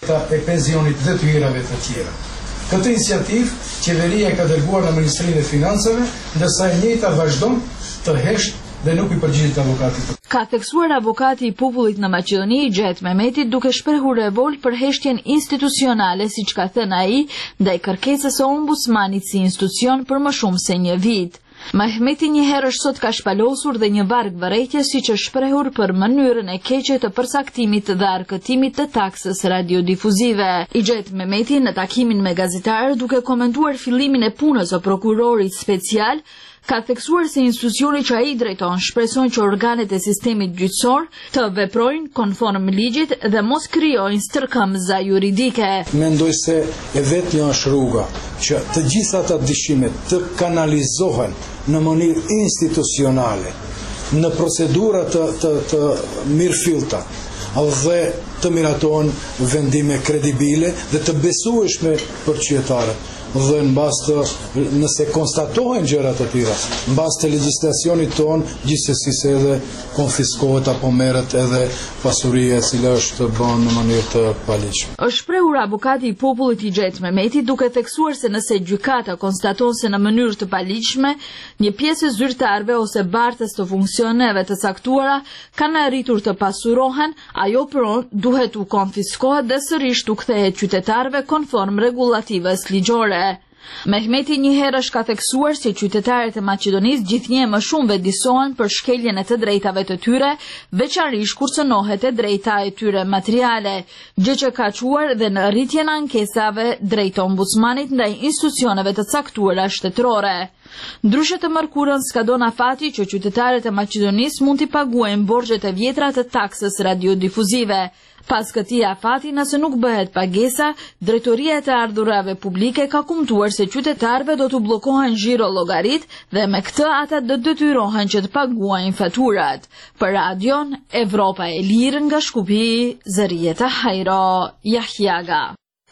aspekta e pensionit dhe të hyrave të tjera. Këtë iniciativë qeveria ka dërguar në Ministrinë e Financave, ndërsa e njëjta vazhdon të hesht dhe nuk i përgjigjet avokatit. Ka theksuar avokati i popullit në Maqedoni, Xhet Mehmeti, duke shprehur revolt për heshtjen institucionale, siç ka thënë ai, ndaj kërkesës së ombudsmanit si institucion për më shumë se një vit. Mehmeti një herë sot ka shpalosur dhe një varg vërejtje, siç është shprehur për mënyrën e keqe të përsaktimit dhe arkëtimit të taksës radiodifuzive. Xhet Mehmeti në takimin me gazetarë, duke komentuar fillimin e punës së prokurorit special, ka theksuar se institucioni që ai drejton shpreson që organet e sistemit gjyqësor të veprojnë konform ligjit dhe mos krijojnë stërkëmbëza juridike. Mendoj se e vetmja është rruga që të gjitha ata dyshimet të kanalizohen në mënyrë institucionale, në procedura të mirëfillta dhe të miratohen vendime kredibile dhe të besueshme për qytetarët. Dhe në bastë, nëse konstatohen gjërat të tjera, në bastë të legjislacionit tonë, gjithsesi se edhe konfiskohet apo merret edhe pasuria e cila është bënë në mënyrë të paligjshme. Është shprehur avokati i popullit i Xhet Mehmeti, duke theksuar se nëse gjykata konstaton se në mënyrë të paligjshme një pjesë e zyrtarëve ose bartës të funksioneve të caktuara kanë arritur të pasurohen, ajo duhet u konfiskohet dhe sërish u kthehet qytetarëve konform rregullativës ligjore. Mehmeti një herë ka theksuar se qytetarët e Maqedonisë gjithnjë më shumë vedisohen për shkeljen e të drejtave të tyre, veçanërisht kur cënohet e drejta e tyre materiale, gjë që ka çuar dhe në rritjen e ankesave drejt ombudsmanit ndaj institucioneve të caktuara shtetërore. Ndryshe të mërkurën skadon afati që qytetarët e Maqedonisë mund t'i paguajnë borxhet e vjetra të taksës radiodifuzive. Pas këtij afati, nëse nuk bëhet pagesa, Drejtoria e të Ardhurave Publike ka kumtuar se qytetarëve do t'u bllokohen xhiro llogarit dhe me këtë ata do detyrohen që të paguajnë faturat. Për Radion Evropa e Lirë nga Shkupi, Zërieta Hajro Jahjaga.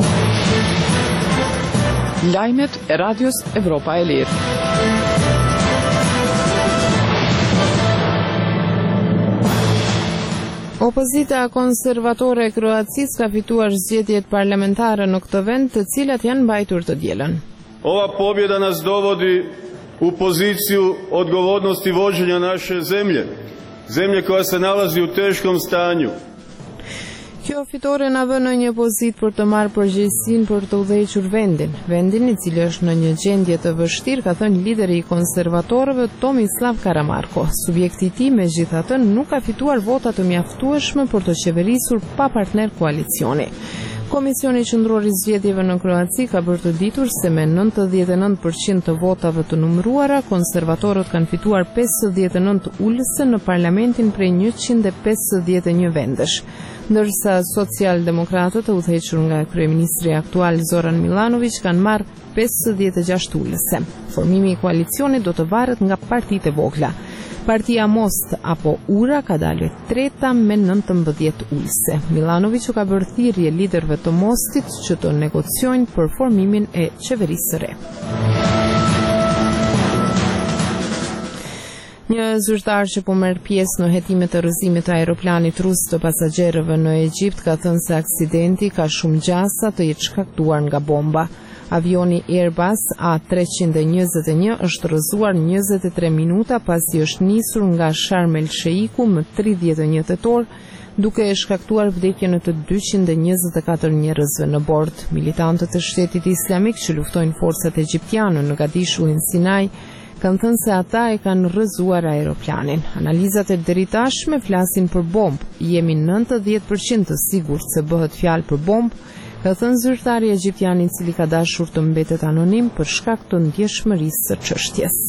Lajmet e Radios Evropa e Lirë. Opozita konservatore e Kroacisë ka fituar zgjedhjet parlamentare në këtë vend, të cilat janë mbajtur të dielën. Ova pobjeda nas dovodi u poziciju odgovornosti vođenja naše zemlje, zemlje koja se nalazi u teškom stanju. Kjo fitore na vën në një pozitë për të marrë përgjegjësinë për të udhëhequr vendin i cili është në një gjendje të vështirë, ka thënë lideri i konservatorëve Tomislav Karamarko. Subjekti i tij megjithatë nuk ka fituar vota të mjaftueshme për të qeverisur pa partner koalicioni. Komisioni qendror i zgjedhjeve në Kroaci ka bërë të ditur se me 99% të votave të numëruara, konservatorët kanë fituar 59 ulëse në parlamentin prej 151 vendesh, ndërsa socialdemokratët e udhëhequr nga kryeministri aktual Zoran Milanović kanë marrë 56 ulëse. Formimi i koalicionit do të varet nga partitë e vogla. Partia Most apo URA ka dalë treta me 19 ulëse. Milanović u ka bërë thirrje liderëve të Mostit që të negociojnë për formimin e qeverisë së re. Një zyrtar që po merr pjesë në hetimet e rrëzimit të aeroplanit rus të pasagerëve në Egjipt ka thënë se aksidenti ka shumë gjasa të jetë shkaktuar nga bomba. Avioni Airbus A321 është rrëzuar 23 minuta pasi është nisur nga Sharm el Sheikhu më 31 tetor, duke e shkaktuar vdekjen e të 224 njerëzve në bord. Militantët e Shtetit Islamik që luftojnë forcat egjiptiane në Gadishullin Sinai kanë thënë se ata e kanë rrëzuar aeroplanin. Analizat e deri tashme flasin për bombë. Jemi 90% të sigurt se bëhet fjalë për bombë, ka thënë zyrtari egjiptian i cili ka dashur të mbetet anonim për shkak të ndjeshmërisë së çështjes.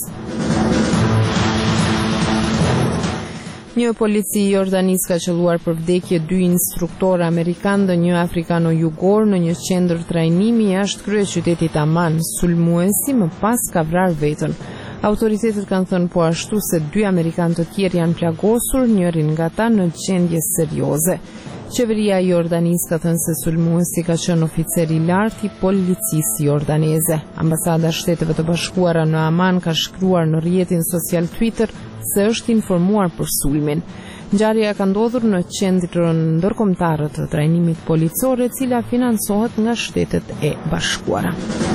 Një polici i Jordanisë ka qelluar për vdekje 2 instruktorë amerikanë dhe një afrikano-jugor në një qendër trajnimi jashtë kryeqytetit Amman. Sulmuesi më pas ka vrarë veten. Autoritetet kanë thënë po ashtu se 2 amerikanë të tjerë janë plagosur, njërin nga ta në gjendje serioze. Qeveria e Jordanisë ka thënë se sulmuesi ka qenë oficer i lartë i policisë jordaneze. Ambasada e Shteteve të Bashkuara në Amman ka shkruar në rrjetin social Twitter se është informuar për sulmin. Ngjarja ka ndodhur në qendrën ndërkombëtare të trajnimit policor, e cila financohet nga Shtetet e Bashkuara.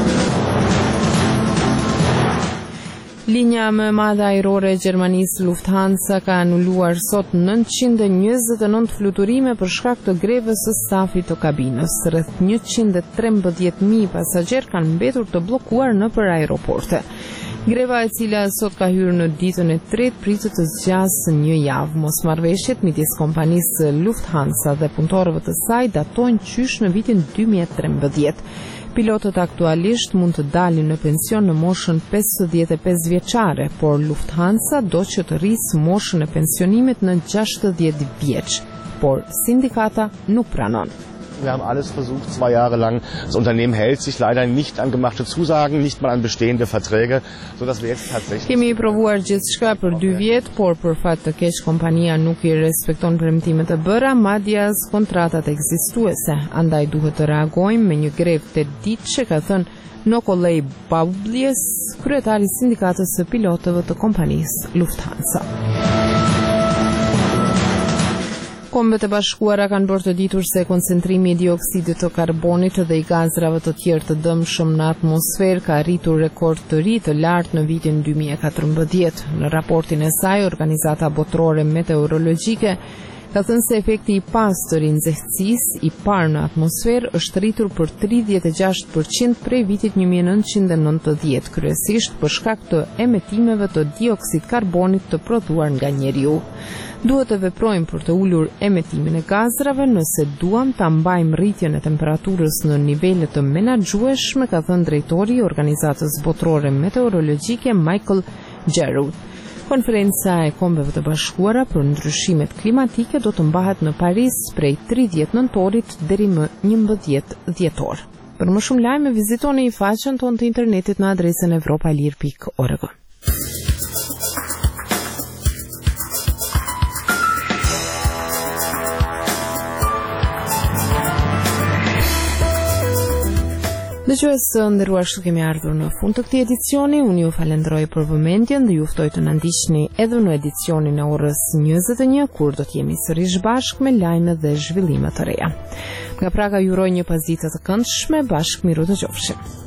Linja më e madhe ajrore e Gjermanisë Lufthansa ka anuluar sot 929 fluturime për shkak të grevës së stafit të kabinës. Rreth 113.000 pasagjerë kanë mbetur të bllokuar nëpër aeroporte. Greva, e cila sot ka hyrë në ditën e tretë, pritet të zgjasë një javë. Mosmarrveshjet midis kompanisë Lufthansa dhe punëtorëve të saj datojnë qysh në vitin 2013. Pilotët aktualisht mund të dalin në pension në moshën 55 vjeçare, por Lufthansa do që të rrisë moshën e pensionimit në 60 vjeç, por sindikata nuk pranon. Wir haben alles versucht, 2 Jahre lang. Das Unternehmen hält sich leider nicht an gemachte Zusagen, nicht mal an bestehende Verträge, sodass wir jetzt tatsächlich... Kemi provuar gjithçka për 2 vjet, por për fat të keq kompania nuk i respekton premtimet e bëra, madje as kontratat ekzistuese. Andaj duhet të reagojmë me një grevë të ditëshe, ka thënë Nokolej Babublies, kryetari i sindikatës së pilotëve të kompanisë Lufthansa. Kombet e Bashkuara kanë bërë të ditur se koncentrimi i dioksidit të karbonit dhe i gazrave të tjerë të dëmshëm në atmosferë ka arritur rekord të ri të lartë në vitin 2014. Në raportin e saj, Organizata Botërore Meteorologjike ka thënë se efekti i pastër i nxehtësisë i parë në atmosferë është rritur për 36% prej vitit 1990, kryesisht për shkak të emetimeve të dioksid karbonit të prodhuar nga njeriu. Duhet të veprojmë për të ulur emetimin e gazrave nëse duam ta mbajmë rritjen e temperaturës në nivele të menaxhueshme, ka thënë drejtori i Organizatës Botërore Meteorologjike Michael Jarrod. Konferenca e Kombeve të Bashkuara për ndryshimet klimatike do të mbahet në Paris prej 30 nëntorit deri më 11 dhjetor. Për më shumë lajme vizitoni faqen tonë të internetit në adresën evropalir.org. Dëgjues të nderuar, kështu kemi ardhur në fund të këtij edicioni. Unë ju falenderoj për vëmendjen dhe ju ftoj të na ndiqni edhe në edicionin e orës 21, kur do të jemi sërish bashkë me lajme dhe zhvillime të reja. Nga Praga ju uroj një pasditë të këndshme, bashkë miru të qofshim.